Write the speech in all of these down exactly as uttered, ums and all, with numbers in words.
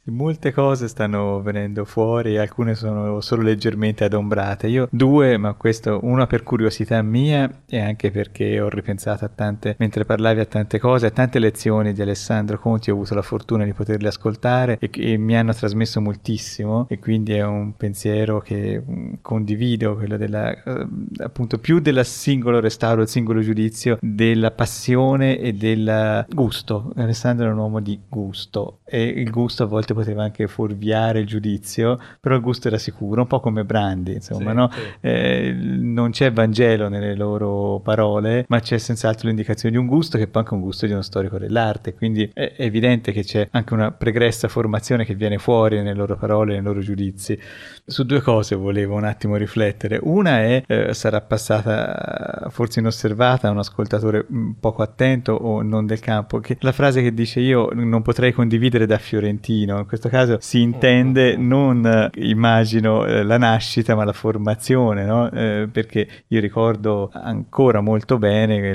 Molte cose stanno venendo fuori, alcune sono solo leggermente adombrate. Io due, ma questo una per curiosità mia e anche perché ho ripensato a tante, mentre parlavi a tante cose, a tante lezioni di Alessandro Conti, ho avuto la fortuna di poterle ascoltare e, e mi hanno trasmesso moltissimo e quindi è un pensiero che mh, condivido, quello della, eh, appunto più del singolo restauro, il singolo giudizio, della passione e del gusto. Alessandro è un uomo di gusto e il gusto a volte poteva anche fuorviare il giudizio, però il gusto era sicuro, un po' come Brandi, insomma, Sì, no? sì. Eh, non c'è Vangelo nelle loro parole, ma c'è senz'altro l'indicazione di un gusto che poi è anche un gusto di uno storico dell'arte, quindi è evidente che c'è anche una pregressa formazione che viene fuori nelle loro parole, nei loro giudizi. Su due cose volevo un attimo riflettere. Una è, eh, sarà passata forse inosservata a un ascoltatore poco attento o non del campo, che la frase che dice io non potrei condividere da fiorentino, in questo caso si Mm, mm, intende mm. non, eh, immagino, eh, la nascita ma la formazione, no? Eh, perché io ricordo ancora molto bene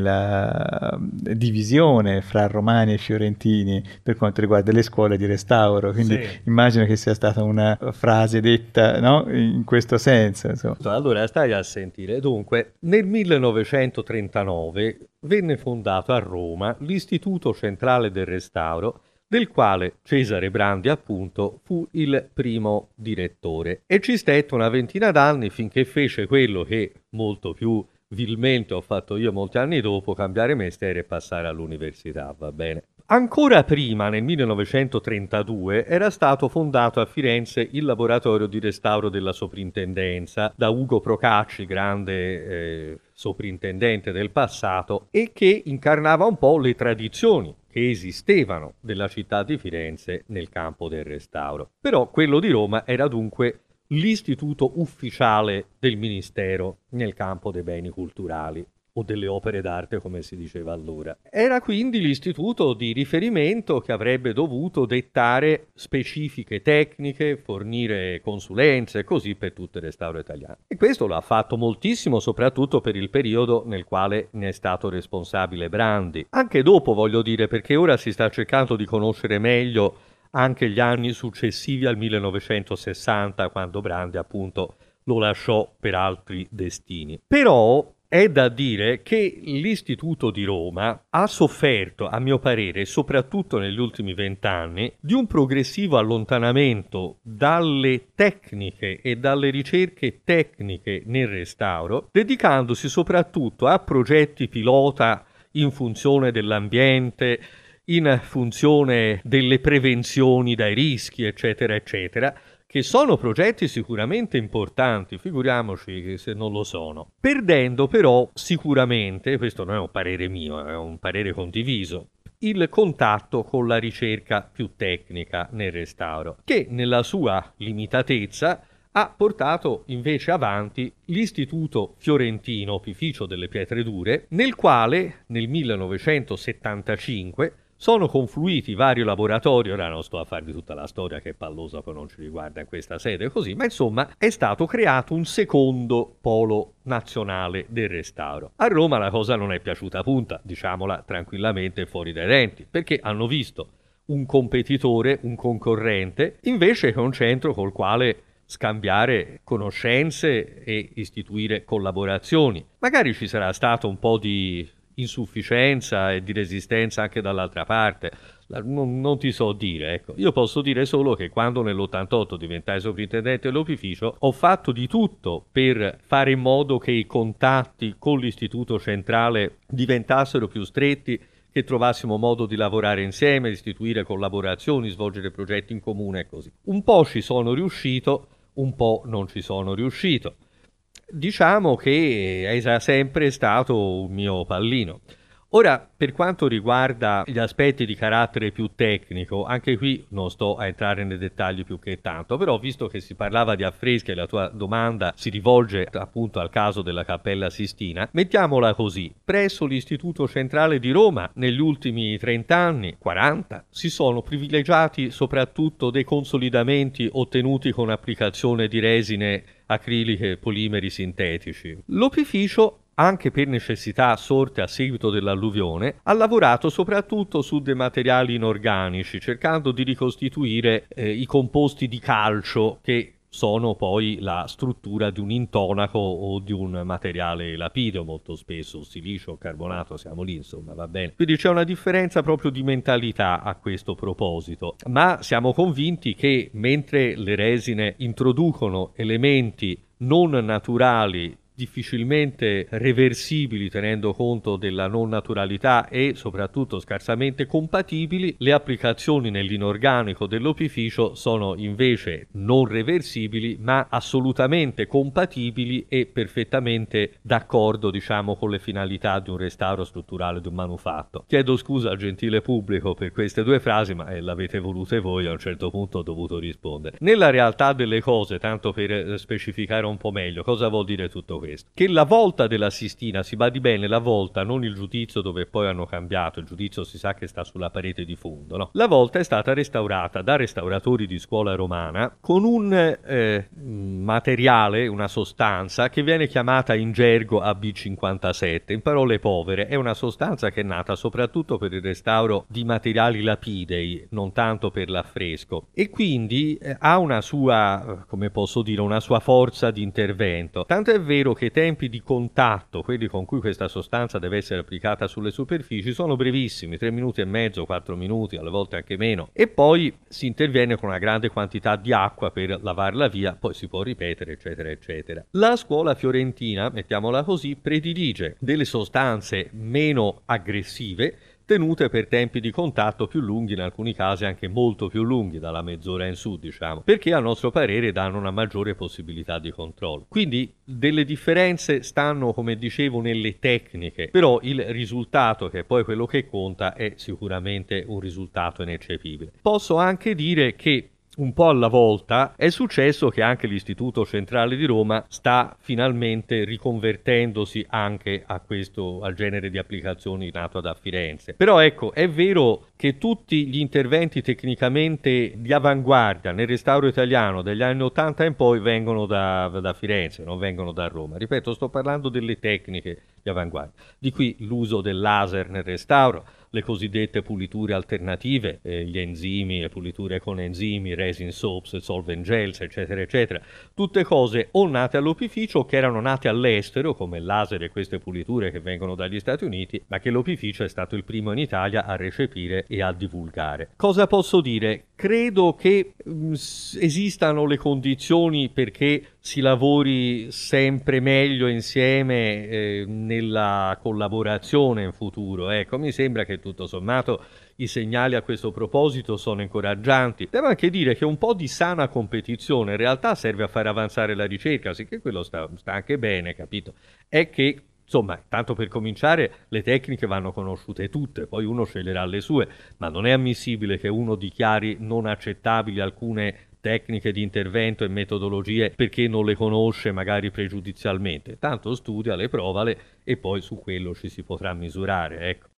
la divisione fra romani e fiorentini per quanto riguarda le scuole di restauro, quindi Sì. immagino che sia stata una frase detta, no? In questo senso, insomma. Allora, stai a sentire. Dunque, nel millenovecentotrentanove venne fondato a Roma l'Istituto Centrale del Restauro, del quale Cesare Brandi, appunto, fu il primo direttore. E ci stette una ventina d'anni finché fece quello che molto più vilmente ho fatto io molti anni dopo, cambiare mestiere e passare all'università, va bene? Ancora prima, nel millenovecentotrentadue, era stato fondato a Firenze il laboratorio di restauro della soprintendenza da Ugo Procacci, grande eh, soprintendente del passato, e che incarnava un po' le tradizioni che esistevano della città di Firenze nel campo del restauro. Però quello di Roma era dunque l'istituto ufficiale del Ministero nel campo dei beni culturali o delle opere d'arte, come si diceva allora. Era quindi l'istituto di riferimento che avrebbe dovuto dettare specifiche tecniche, fornire consulenze e così per tutto il restauro italiano. E questo lo ha fatto moltissimo, soprattutto per il periodo nel quale ne è stato responsabile Brandi. Anche dopo, voglio dire, perché ora si sta cercando di conoscere meglio anche gli anni successivi al millenovecentosessanta, quando Brandi appunto lo lasciò per altri destini. Però è da dire che l'Istituto di Roma ha sofferto, a mio parere, soprattutto negli ultimi vent'anni, di un progressivo allontanamento dalle tecniche e dalle ricerche tecniche nel restauro, dedicandosi soprattutto a progetti pilota in funzione dell'ambiente, in funzione delle prevenzioni dai rischi, eccetera, eccetera, che sono progetti sicuramente importanti, figuriamoci se non lo sono, perdendo però sicuramente, questo non è un parere mio, è un parere condiviso, il contatto con la ricerca più tecnica nel restauro, che nella sua limitatezza ha portato invece avanti l'Istituto Fiorentino Opificio delle Pietre Dure, nel quale nel millenovecentosettantacinque sono confluiti vari laboratori, ora non sto a farvi tutta la storia che è pallosa, poi non ci riguarda in questa sede così, ma insomma è stato creato un secondo polo nazionale del restauro. A Roma la cosa non è piaciuta punta, diciamola tranquillamente fuori dai denti, perché hanno visto un competitore, un concorrente, invece che un centro col quale scambiare conoscenze e istituire collaborazioni. Magari ci sarà stato un po' di insufficienza e di resistenza anche dall'altra parte, non, non ti so dire, ecco. Io posso dire solo che quando nell'ottantotto diventai sovrintendente dell'opificio ho fatto di tutto per fare in modo che i contatti con l'istituto centrale diventassero più stretti, che trovassimo modo di lavorare insieme, di istituire collaborazioni, svolgere progetti in comune e così. Un po' ci sono riuscito, un po' non ci sono riuscito. Diciamo che è sempre stato un mio pallino. Ora, per quanto riguarda gli aspetti di carattere più tecnico, anche qui non sto a entrare nei dettagli più che tanto, però visto che si parlava di affreschi e la tua domanda si rivolge appunto al caso della Cappella Sistina, mettiamola così: presso l'Istituto Centrale di Roma negli ultimi trenta anni, quaranta, si sono privilegiati soprattutto dei consolidamenti ottenuti con applicazione di resine acriliche e polimeri sintetici. L'opificio anche per necessità sorte a seguito dell'alluvione, ha lavorato soprattutto su dei materiali inorganici, cercando di ricostituire eh, i composti di calcio che sono poi la struttura di un intonaco o di un materiale lapideo, molto spesso silicio o carbonato, siamo lì, insomma, va bene. Quindi c'è una differenza proprio di mentalità a questo proposito, ma siamo convinti che mentre le resine introducono elementi non naturali, difficilmente reversibili tenendo conto della non naturalità e soprattutto scarsamente compatibili, le applicazioni nell'inorganico dell'opificio sono invece non reversibili ma assolutamente compatibili e perfettamente d'accordo, diciamo, con le finalità di un restauro strutturale di un manufatto. Chiedo scusa al gentile pubblico per queste due frasi, ma eh, l'avete volute voi, a un certo punto ho dovuto rispondere. Nella realtà delle cose, tanto per eh, specificare un po' meglio, cosa vuol dire tutto questo? Che la volta della Sistina, si badi bene, la volta, non il giudizio dove poi hanno cambiato, il giudizio si sa che sta sulla parete di fondo, no? La volta è stata restaurata da restauratori di scuola romana con un eh, materiale, una sostanza che viene chiamata in gergo A B cinquantasette, in parole povere è una sostanza che è nata soprattutto per il restauro di materiali lapidei, non tanto per l'affresco, e quindi eh, ha una sua, come posso dire, una sua forza di intervento. Tanto è vero che i tempi di contatto, quelli con cui questa sostanza deve essere applicata sulle superfici, sono brevissimi, tre minuti e mezzo, quattro minuti, alle volte anche meno, e poi si interviene con una grande quantità di acqua per lavarla via, poi si può ripetere, eccetera, eccetera. La scuola fiorentina, mettiamola così, predilige delle sostanze meno aggressive, tenute per tempi di contatto più lunghi, in alcuni casi anche molto più lunghi, dalla mezz'ora in su, diciamo, perché a nostro parere danno una maggiore possibilità di controllo. Quindi delle differenze stanno, come dicevo, nelle tecniche, però il risultato, che è poi quello che conta, è sicuramente un risultato ineccepibile. Posso anche dire che un po' alla volta è successo che anche l'Istituto Centrale di Roma sta finalmente riconvertendosi anche a questo, al genere di applicazioni nato da Firenze. Però ecco, è vero che tutti gli interventi tecnicamente di avanguardia nel restauro italiano degli anni ottanta in poi vengono da, da Firenze, non vengono da Roma. Ripeto, sto parlando delle tecniche di avanguardia. Di qui l'uso del laser nel restauro, le cosiddette puliture alternative, eh, gli enzimi, le puliture con enzimi, resin soaps, solvent gels, eccetera, eccetera. Tutte cose o nate all'opificio o che erano nate all'estero, come il laser e queste puliture che vengono dagli Stati Uniti, ma che l'opificio è stato il primo in Italia a recepire e a divulgare. Cosa posso dire? Credo che mh, esistano le condizioni perché si lavori sempre meglio insieme eh, nella collaborazione in futuro. Ecco, mi sembra che tutto sommato i segnali a questo proposito sono incoraggianti. Devo anche dire che un po' di sana competizione in realtà serve a fare avanzare la ricerca, sicché quello sta, sta anche bene, capito? È che insomma, tanto per cominciare, le tecniche vanno conosciute tutte, poi uno sceglierà le sue, ma non è ammissibile che uno dichiari non accettabili alcune tecniche di intervento e metodologie perché non le conosce magari pregiudizialmente. Tanto studia, le provale e poi su quello ci si potrà misurare, ecco.